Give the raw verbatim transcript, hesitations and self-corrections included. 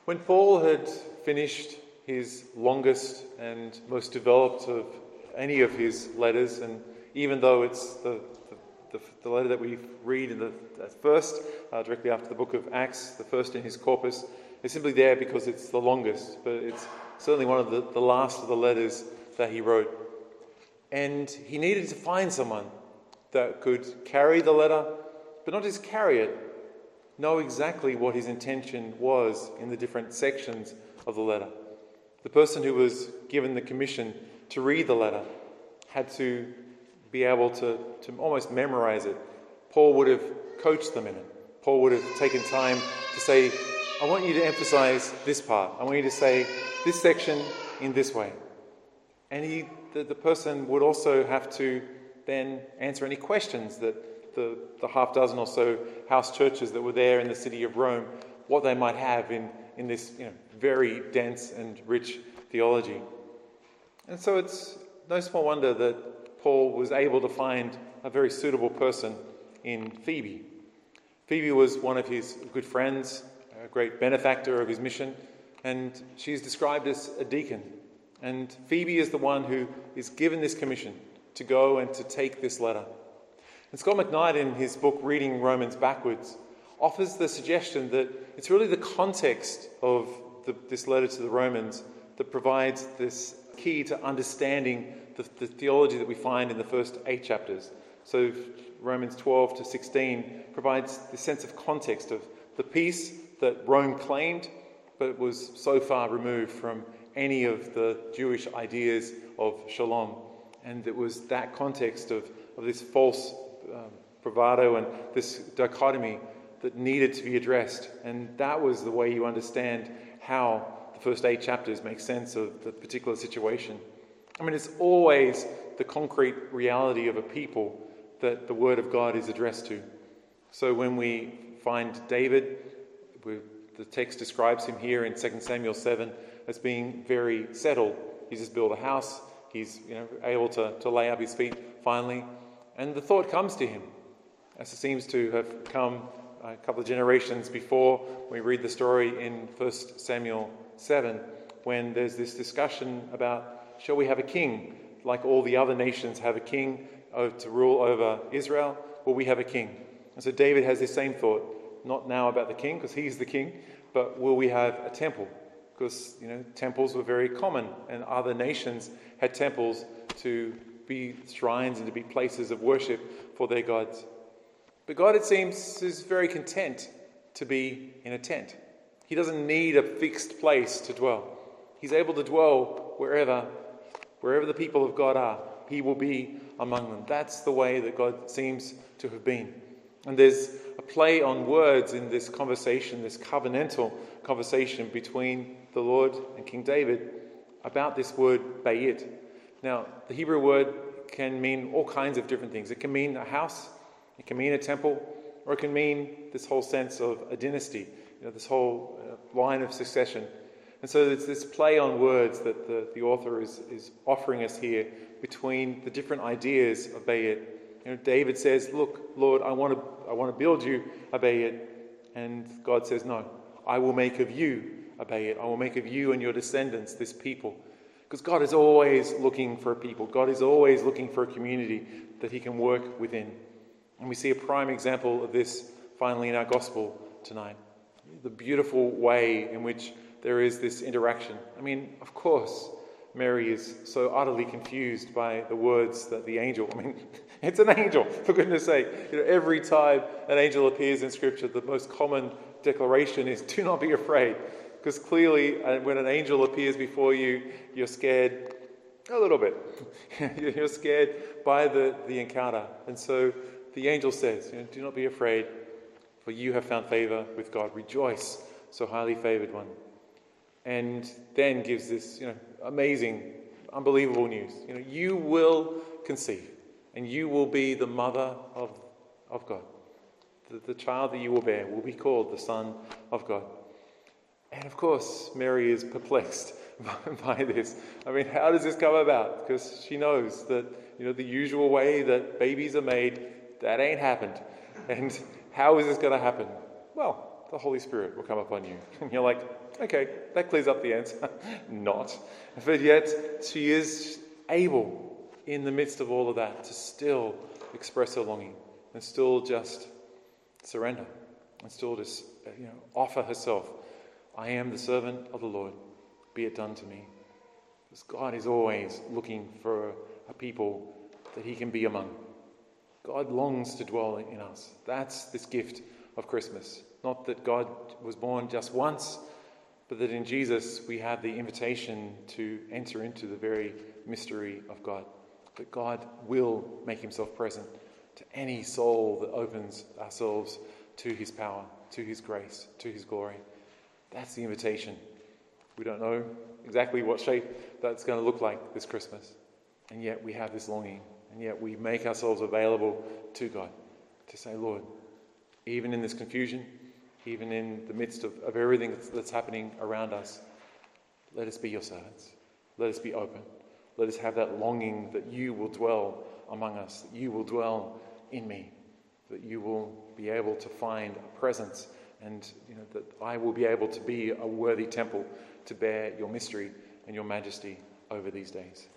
When Paul had finished his longest and most developed of any of his letters, and even though it's the, the, the, the letter that we read in the first, uh, directly after the book of Acts, the first in his corpus, it's simply there because it's the longest, but it's certainly one of the, the last of the letters that he wrote. And he needed to find someone that could carry the letter, but not just carry it, know exactly what his intention was in the different sections of the letter. The person who was given the commission to read the letter had to be able to, to almost memorize it. Paul would have coached them in it. Paul would have taken time to say, I want you to emphasize this part. I want you to say this section in this way. And he, the, the person would also have to then answer any questions that the, the half dozen or so house churches that were there in the city of Rome, what they might have in, in this you know, very dense and rich theology. And so it's no small wonder that Paul was able to find a very suitable person in Phoebe. Phoebe was one of his good friends, a great benefactor of his mission, and she's described as a deacon. And Phoebe is the one who is given this commission to go and to take this letter. And Scott McKnight, in his book Reading Romans Backwards, offers the suggestion that it's really the context of the, this letter to the Romans that provides this key to understanding the, the theology that we find in the first eight chapters. So Romans twelve to sixteen provides the sense of context of the peace that Rome claimed, but it was so far removed from any of the Jewish ideas of shalom. And it was that context of, of this false um, bravado and this dichotomy that needed to be addressed. And that was the way you understand how the first eight chapters make sense of the particular situation. I mean, it's always the concrete reality of a people that the Word of God is addressed to. So when we find David, we, the text describes him here in Second Samuel seven as being very settled. He's just built a house. He's you know, able to, to lay up his feet finally. And the thought comes to him, as it seems to have come a couple of generations before. We read the story in First Samuel seven, when there's this discussion about, shall we have a king like all the other nations have a king to rule over Israel? Will we have a king? And so David has this same thought, not now about the king, because he's the king, but will we have a temple? Because, you know, temples were very common, and other nations had temples to be shrines and to be places of worship for their gods. But God, it seems, is very content to be in a tent. He doesn't need a fixed place to dwell. He's able to dwell wherever, wherever the people of God are. He will be among them. That's the way that God seems to have been. And there's a play on words in this conversation, this covenantal conversation between the Lord and King David about this word bayit. Now, the Hebrew word can mean all kinds of different things. It can mean a house, it can mean a temple, or it can mean this whole sense of a dynasty, you know, this whole uh, line of succession. And so it's this play on words that the, the author is, is offering us here between the different ideas of bayit. You know, David says, look, Lord, I want to I want to build you a bayit. And God says, no, I will make of you a bayit. I will make of you and your descendants this people. Because God is always looking for a people. God is always looking for a community that he can work within. And we see a prime example of this finally in our gospel tonight. The beautiful way in which there is this interaction. I mean, of course, Mary is so utterly confused by the words that the angel, I mean, it's an angel, for goodness sake. You know, every time an angel appears in Scripture, the most common declaration is, do not be afraid. Because clearly, when an angel appears before you, you're scared a little bit. You're scared by the, the encounter. And so the angel says, you know, do not be afraid, for you have found favor with God. Rejoice, so highly favored one. And then gives this, you know, amazing, unbelievable news. You know, you will conceive, and you will be the mother of, of God. The, the child that you will bear will be called the Son of God. And of course, Mary is perplexed by, by this. I mean, how does this come about? Because she knows that, you know, the usual way that babies are made, that ain't happened. And how is this going to happen? Well, the Holy Spirit will come upon you. And you're like, okay, that clears up the answer. Not. But yet, she is able, in the midst of all of that, to still express her longing and still just surrender and still just, you know, offer herself. I am the servant of the Lord. Be it done to me. Because God is always looking for a people that he can be among. God longs to dwell in us. That's this gift of Christmas. Not that God was born just once, but that in Jesus we have the invitation to enter into the very mystery of God. That God will make himself present to any soul that opens ourselves to his power, to his grace, to his glory. That's the invitation. We don't know exactly what shape that's going to look like this Christmas. And yet we have this longing. And yet we make ourselves available to God to say, Lord, even in this confusion, even in the midst of, of everything that's, that's happening around us, let us be your servants. Let us be open. Let us have that longing that you will dwell among us, that you will dwell in me, that you will be able to find a presence, and you know that I will be able to be a worthy temple to bear your mystery and your majesty over these days.